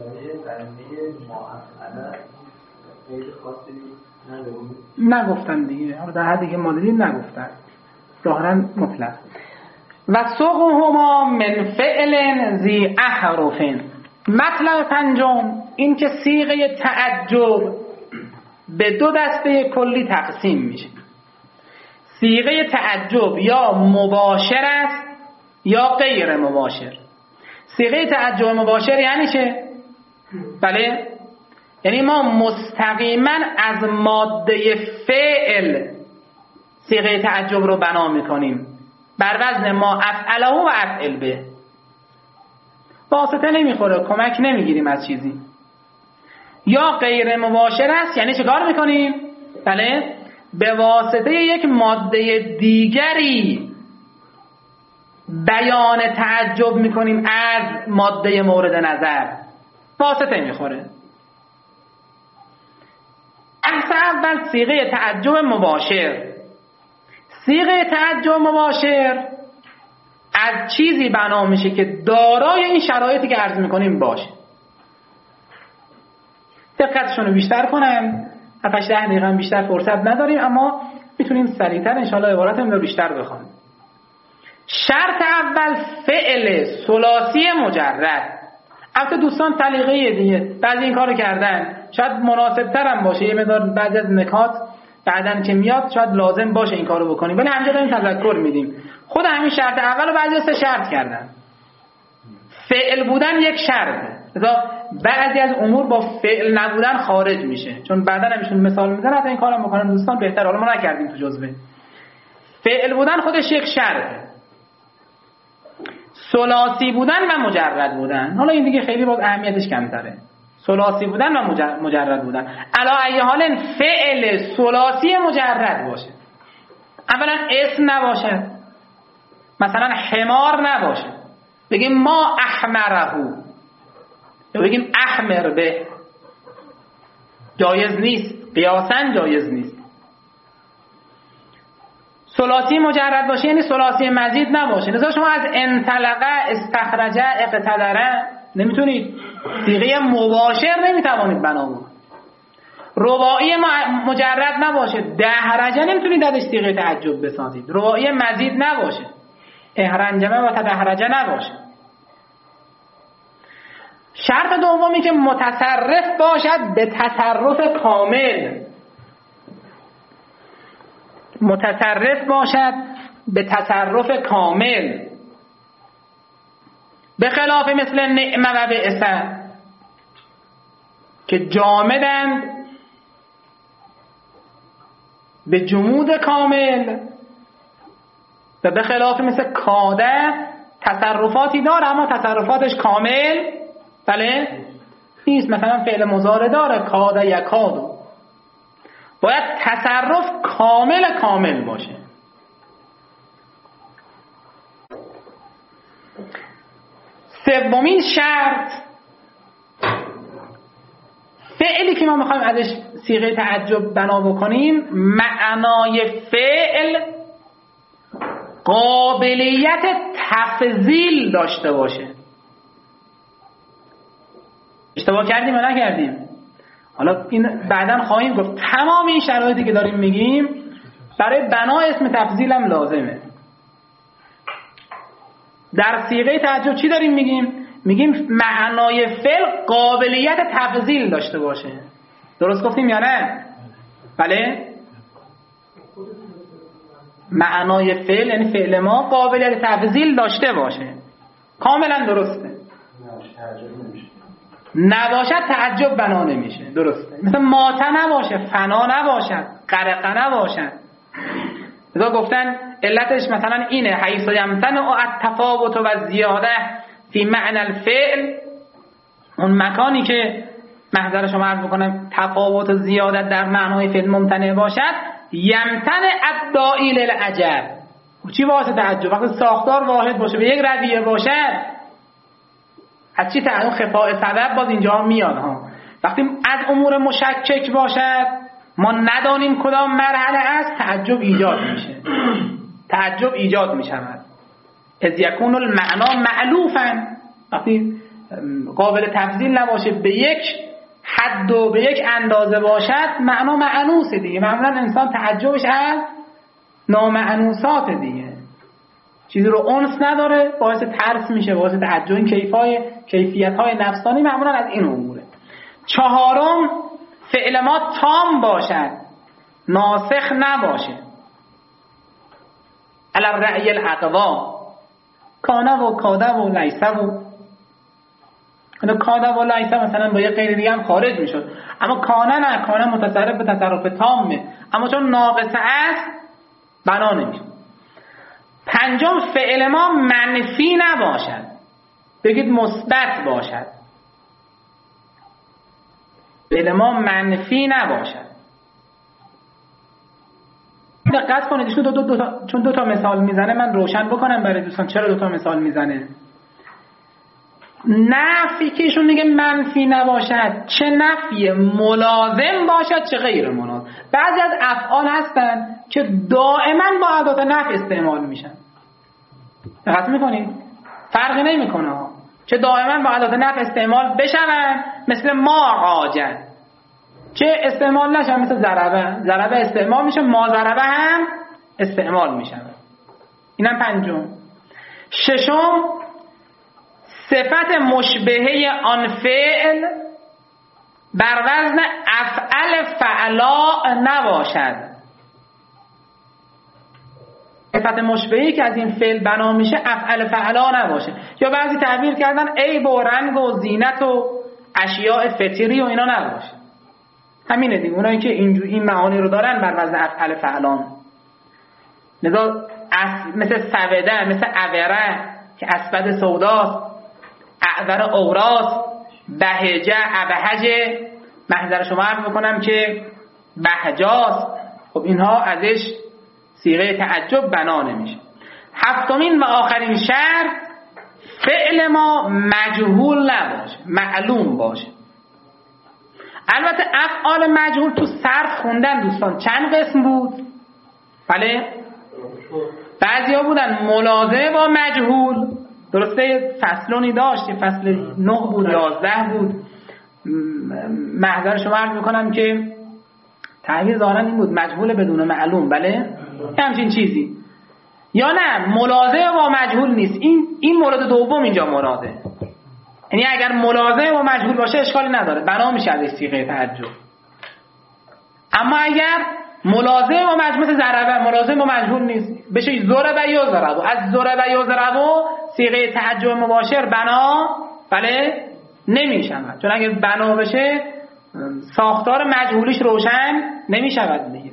نگفتن دیگه، حالا در حدی که ما دیدیم نگفتن، ظاهرا مطلق. و سوقهما من فعل ذی احرف. مطلب پنجم این که صیغه تعجب به دو دسته کلی تقسیم میشه. صیغه تعجب یا مباشر است یا غیر مباشر. صیغه تعجب مباشر یعنی چه؟ بله، یعنی ما مستقیما از ماده فعل صیغه تعجب رو بنا میکنیم بر وزن ما افعله و افعل به. واسطه نمیخوره، کمک نمیگیریم از چیزی. یا غیر مباشر است یعنی چه کار میکنیم؟ بله، به واسطه یک ماده دیگری بیان تعجب میکنیم از ماده مورد نظر. واسطه میخوره. بحث اول صیغه تعجب مباشر. صیغه تعجب مباشر از چیزی بنا میشه که دارای این شرایطی که عرض میکنیم باشه. دقتشون رو بیشتر کنن. 7-10 دقیقه بیشتر فرصت نداریم، اما میتونیم سریعتر انشاءالله عبارتم رو بیشتر بخونیم. شرط اول فعل ثلاثی مجرد. البته دوستان طریقه دیگه بعضی این کارو کردن، شاید مناسب تر هم باشه، یه مقدار بعضی از نکات بعدن که میاد شاید لازم باشه این کارو بکنیم، ولی همینجا داریم تذکر میدیم. خود همین شرط اول رو بعضی 3 شرط کردن. فعل بودن یک شرطه، لذا بعضی از امور با فعل نبودن خارج میشه، چون بعدن همیشون مثال میزنن. حتی این کارم بکنن دوستان بهتر، حالا ما نکردیم تو جزوه. فعل بودن خودش یک شرطه، ثلاثی بودن و مجرد بودن. حالا این دیگه خیلی باز اهمیتش کمتره. ثلاثی بودن و مجرد بودن. علی ای حال فعل ثلاثی مجرد باشه. اولا اسم نباشه، مثلا حمار نباشه، بگیم ما احمره، یا بگیم احمر به، جایز نیست، قیاساً جایز نیست. ثلاثی مجرد باشه یعنی ثلاثی مزید نباشه. لذا شما از انطلقه، استخرجه، اقتدره نمیتونید، صیغه مباشر نمیتوانید بنا بکنید. رباعی مجرد نباشه، دهرجه نمیتونید ازش صیغه تعجب بسازید. رباعی مزید نباشه، احرنجمه و تدهرجه نباشه. شرط دومی که متصرف باشد به تصرف کامل. متصرف باشد به تصرف کامل، به خلاف مثل نعمه و بعثه که جامدند به جمود کامل، و به خلاف مثل کاده تصرفاتی داره اما تصرفاتش کامل بله نیست. مثلا فعل مضارع داره کاده یکادو، باید تصرف کامل باشه. سومین شرط، فعلی که ما میخوایم ازش صیغه تعجب بنا بکنیم معنای فعل قابلیت تفضیل داشته باشه. اشتباه کردیم یا نکردیم؟ حالا این بعداً خواهیم گفت تمام این شرایطی که داریم میگیم برای بنا اسم تفضیل هم لازمه. در صیغه تعجب چی داریم میگیم؟ میگیم معنای فعل قابلیت تفضیل داشته باشه. درست گفتیم یا نه؟ بله؟ معنای فعل یعنی فعل ما قابلیت تفضیل داشته باشه. کاملا درسته. نباشد تعجب بنا نمیشه. درسته. مثلا ماته نباشه، فنا نباشد، غرق نباشد. لذا گفتن علتش مثلا اینه حیث یمتنع التفاوت و زیاده فی معنی الفعل، اون مکانی که محضر شما عرض بکنم تفاوت و زیادت در معنای فعل ممتنع باشد، یمتنع الداعی للعجب. چی واسه تعجب؟ وقتی ساختار واحد باشه، به یک رویه باشد، از چی تعجب؟ خفاء سبب باز اینجا میاد ها. وقتی از امور مشکک باشد، ما ندانیم کدام مرحله است، تعجب ایجاد میشه. تعجب ایجاد میشود. اذ یکون المعنا معلوفا، وقتی قابل تفضیل نباشه، به یک حد و به یک اندازه باشد، معنا معنوسه دیگه. معمولا انسان تعجبش از نامعنوسات دیگه، چیزی رو انس نداره، باعث ترس میشه، باعث تعجب. این کیفیت‌های نفسانی معمولا از این اموره. چهارم، فعل ما تام باشد، ناسخ نباشه. علی الرأی الاقوا، کانه و کاده و لیسه و کاده و لیسه مثلا با یه غیر دیگه هم خارج میشد، اما کانه نه، کانه متصرف به تصرف تامه، اما چون ناقصه است بنا نمیشه. پنجم، فعل ما منفی نباشد، بگید مثبت باشد. فعل ما منفی نباشد. دقت کنید چون دو تا مثال میزنه، من روشن بکنم برای دوستان چرا دو تا مثال میزنه. نفی که ایشون میگه منفی نباشد، چه نفی ملازم باشد چه غیر ملازم. بعضی از افعال هستن که دائما با ادات نفی استعمال میشن. دقت میکنید؟ فرقی نمیکنه چه دائما با ادات نفی استعمال بشن، مثل ما عاجل، چه استعمال نشن، مثل ضربه استعمال میشه، ما ضربه هم استعمال میشه. اینم پنجم. ششم، صفت مشبهه آن فعل بر وزن افعل فعلا نباشد. صفت مشبهی که از این فعل بنا میشه افعل فعلا نباشه. یا بعضی تعبیر کردن عیب و رنگ و زینت و اشیاء فطری و اینا نباشه. همینه دیگه، اونایی که این معانی رو دارن بر وزن افعل فعلان. لذا مثل سوده، مثل اوره که اسود سوداست، اعور اوراس، بهجه ابهجه، محضر شما عرض میکنم که بهجاست. خب اینها ازش صیغه تعجب بنا نمیشه. هفتمین و آخرین شرط، فعل ما مجهول نباشه، معلوم باشه. البته افعال مجهول تو صرف خوندن دوستان چند قسم بود؟ بله؟ بعضی ها بودن ملازم با مجهول، درسته؟ فصلونی داشت، فصل 9 بود، 11 بود. محضر شما عرض میکنم که تعبیر ظاهرا این بود، مجهول بدون معلوم. بله؟ همچین چیزی. یا نه، ملازم با مجهول نیست. این مورد دوم اینجا مراده. یعنی اگر ملازم و مجهول باشه اشکالی نداره، بنا میشه از صیغه تعجب. اما اگر ملازم و مجهول، ضربه ملازم و مجهول نیست، بشه ضربه یا ضربه، از ضربه یا ضربه صیغه تعجب مباشر بنا بله نمیشه. چون اگر بنا بشه ساختار مجهولیش روشن نمیشود دیگه.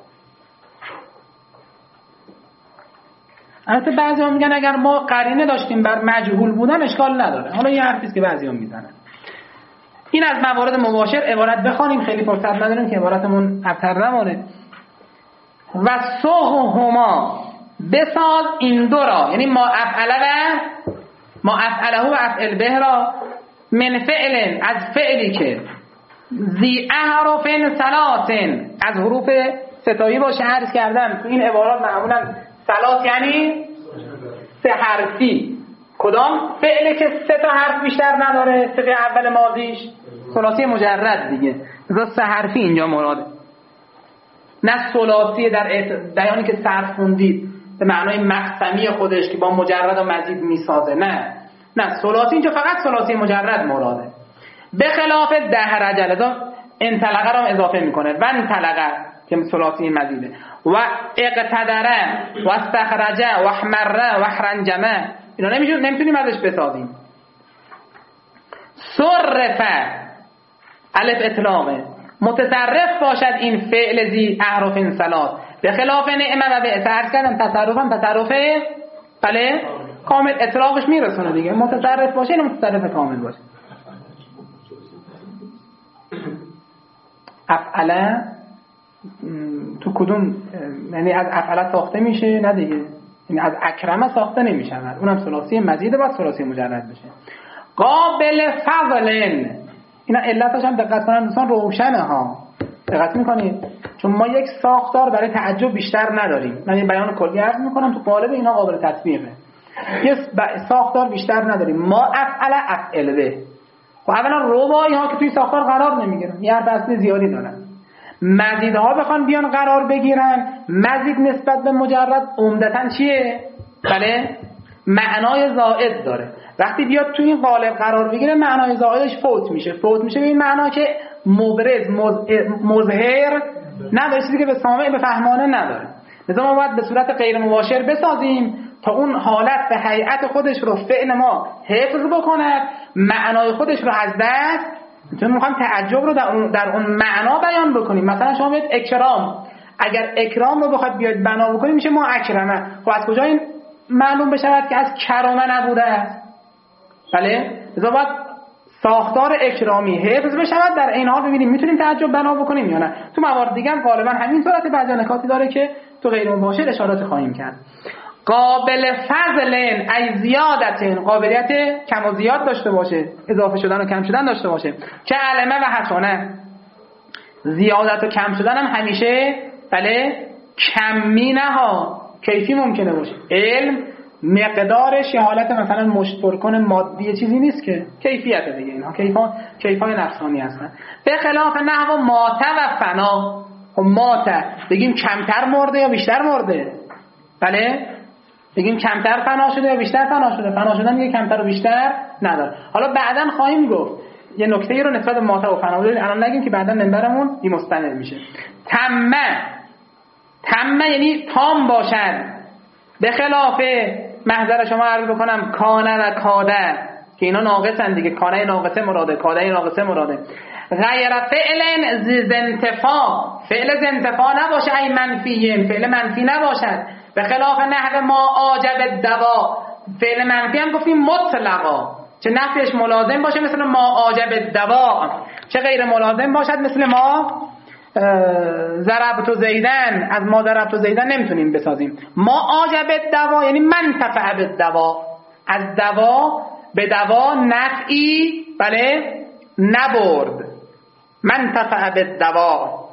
البته بعضی ها میگن اگر ما قرینه داشتیم بر مجهول بودن اشکال نداره. حالا یه حرفیست که بعضی ها میزنن. این از موارد مباشر عبارت بخوانیم، خیلی فرصت نداریم که عبارتمون ابتر نمونه. و سوهما بساز این دو را، یعنی ما افعله و افعل به را، من فعل، از فعلی که ذی احرف ثلاث، از حروف ستایی باشه. عرض کردم تو این عبارات معمولا ثلاث یعنی 3 حرفی. کدام فعلی که 3 تا حرف بیشتر نداره؟ صفه اول ماضیش ثلاثی مجرد دیگه. لذا سه حرفی اینجا مراده، نه ثلاثی در بیانی که صرف خوندید به معنای مقسمی خودش که با مجرد و مزید میسازه، نه ثلاثی اینجا فقط ثلاثی مجرد مراده. به خلاف دهر جلدا انطلقه را اضافه میکنه و انطلقه که ثلاثی مزیده و اقتدره و استخرجه و احمره و احرنجمه، اینا نمیتونیم ازش بسازیم. صرفه الف اطلاقه متصرف باشد این فعل ذی احرف ثلاث، به خلاف نعمه و به عرض کردم تصرفه بله کامل اطلاقش میرسونه دیگه، متصرف باشه این متصرف کامل باشه. افعله تو کدوم یعنی از افعله ساخته میشه؟ نه دیگه، یعنی از اکرمه ساخته نمیشه، اونم ثلاثی مزیده باید ثلاثی مجرد بشه. قابل فضلن، اینا علتش هم دقت کنن دوستان روشنه ها، دقت میکنید؟ چون ما یک ساختار برای تعجب بیشتر نداریم، من این بیان کلی عرض میکنم تو قالب اینا قابل تطبیقه. یه ساختار بیشتر نداریم ما، افعل افعل به. خب اولا رباعی ها که توی ساختار قرار نمیگیرن، یه اصل زیادی دارن. مزیدها بخوان بیان قرار بگیرن، مزید نسبت به مجرد عمدتاً چیه؟ بله معنای زائد داره. وقتی بیاد توی این قالب قرار بگیره معنای زائدش فوت میشه به این معنا که مبرز مظهر نداره، چیزی که به سامع به فهمانه نداره. لذا ما باید به صورت غیر مباشر بسازیم تا اون حالت به هیئت خودش رو فعل ما حفظ بکنه، معنای خودش رو از دست. چون میخوایم تعجب رو در اون معنا بیان بکنیم. مثلا شما بیاید اکرام، اگر اکرام رو بخواد بیاید بنا بکنیم میشه ما اکرمه. خب از کجا این معلوم بشود که از کرامه نبوده است؟ بله لذا باید ساختار اکرامی حفظ بشود، در این حال ببینیم میتونیم تعجب بنا بکنیم یا نه. تو موارد دیگه هم غالبا همین صورت، بعضی نکاتی داره که تو غیر مباشر اشارات خواهیم کرد. قابل فضلن ای زیادتن، قابلیت کم و زیاد داشته باشه، اضافه شدن و کم شدن داشته باشه. که علمه و حسنه، زیادت و کم شدن هم همیشه بله کمی نه ها، کیفی ممکنه باشه. علم مقدارش یه حالت مثلا مشترکن مادی چیزی نیست که کیفیت دیگه، اینها کیفای نفسانی هستن. به خلاف نحو مات و فنا. خب مات بگیم کمتر مرده یا بیشتر مرده؟ بله بگیم کمتر فنا شده یا بیشتر فنا شده؟ فنا شدن دیگه کمتر و بیشتر نداره. حالا بعداً خواهیم گفت یه نکته رو نسبت به مات و فنا بودیم، الان نگیم که بعداً منبرمون بی مستند میشه. تمه یعنی تام باشد، به خلاف محضر شما عرض بکنم کانه و کاده که اینا ناقصن دیگه، کانه ناقصه مراده، کاده ناقصه مراده. غیر فعل زنتفا، فعل زنتفا نباشه، ای منفیین، فعل منفی نباشد. به خلاف نحو ما آجب دوا، فعل منفی هم گفتیم مطلقا، چه نفیش ملازم باشه مثل ما آجب دوا، چه غیر ملازم باشد مثل ما ضربت زیدن. از ما ضربت زیدن نمیتونیم بسازیم. ما آجب دوا یعنی منتفع به دوا، از دوا به دوا نفعی بله نبرد، منتفع به دوا.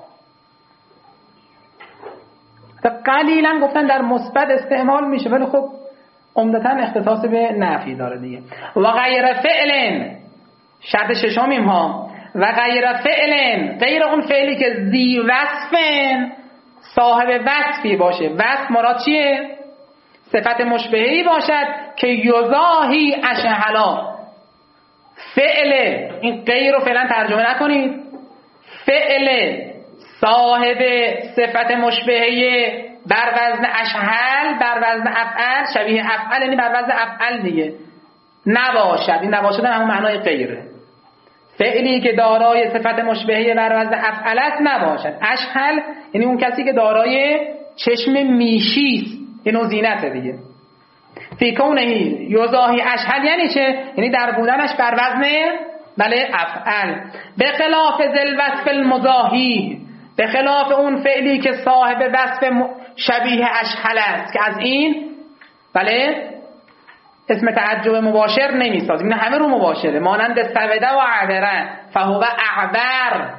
قلیلا گفتن در مثبت استعمال میشه، ولی خب عمدتاً اختصاص به نفی داره دیگه. و غیر فعل، شرط ششمیم ها، و غیر فعل، غیر اون فعلی که ذی وصفن، صاحب وصفی باشه. وصف مراد چیه؟ صفت مشبهه‌ای باشد که یضاهی اشهلا. فعل، این غیر رو فعلا ترجمه نکنید، فعل صاحب صفت مشبهه بر وزن اشهل، بر وزن افعل، شبیه افعل یعنی بر وزن افعل دیگه نباشد. این نباشد همون معنای غیره. فعلی که دارای صفت مشبهه بر وزن افعل است نباشد. اشهل یعنی اون کسی که دارای چشم میشی است، یه نوع زینته دیگه. فی کونه یضاهی اشهل یعنی چه؟ یعنی در بودنش بر وزن بله افعل. به خلاف ذل وصف المضاهی، به خلاف اون فعلی که صاحب وصف شبیه اشهل است که از این بله اسم تعجب مباشر نمیسازیم. این همه رو مباشره، مانند سوده و عبره، فهو اعبر،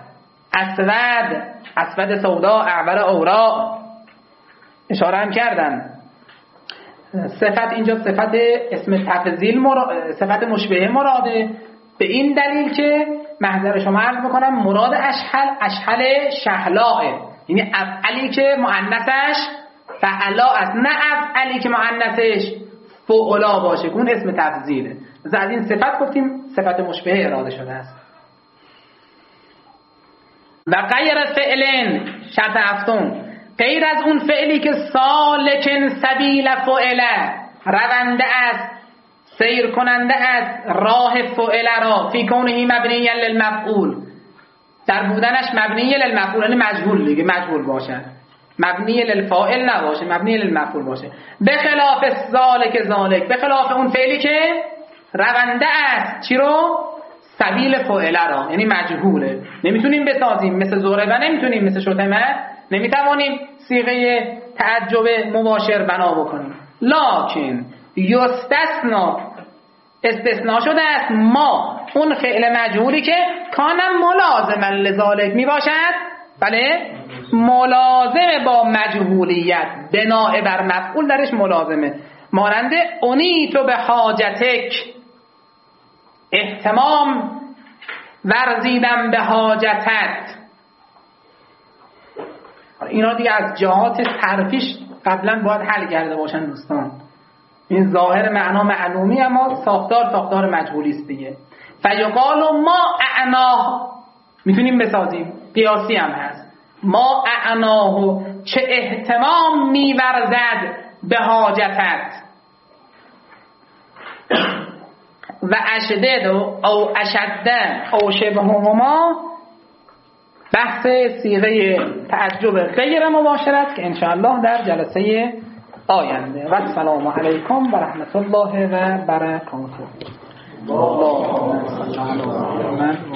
اسود سودا، اعبر اورا. اشاره هم کردن صفت اینجا صفت اسم تفضیل صفت مشبهه مراده، به این دلیل که محضر شما عرض بکنم مراد اشحل شهلاء، یعنی افعلی که مؤنثش فعلا است، نه افعلی که مؤنثش فعلا باشه، اون اسم تفضیله. مثلا از این صفت گفتیم صفت مشبهه اراده شده است. و غیر فعلن، شرط هفتم، غیر از اون فعلی که سالکن سبیل فعله، رونده است، سیر کننده است راه فعله را، فی کونه مبنی للمفعول، در بودنش مبنی للمفعول، یعنی مجهول دیگه، مجهول باشه، مبنی للفاعل نباشه، مبنی للمفعول باشه. به خلاف ذالک، به خلاف اون فعلی که رونده است چی رو؟ سبیل فعله را، یعنی مجهوله، نمیتونیم بسازیم مثل ضربه، نمیتونیم مثل شتمه، نمیتوانیم صیغه تعجب مباشر بنا بکنیم. لکن یستثنا، استثناء شده است ما اون فعل مجهولی که کانم ملازما لذالک می باشد، بله، ملازمه با مجهولیت، بناء بر مفعول درش ملازمه، مانند انیتو به حاجتک، اهتمام ورزیدم به حاجتت. اینا دیگه از جهات صرفیش قبلا باید حل کرده باشن دوستان. این ظاهر معنا معلومی، اما ساختار مجهولی است دیگه. فیقال ما اعناه، میتونیم بسازیم، قیاسی هم هست، ما اعناه، چه اهتمام میورزد به حاجتت. و اشدد او اشدن او شبههما، بحث صیغه تعجب غیر مباشرت که انشاءالله در جلسه آینده. و السلام علیکم و رحمت الله و برکاته.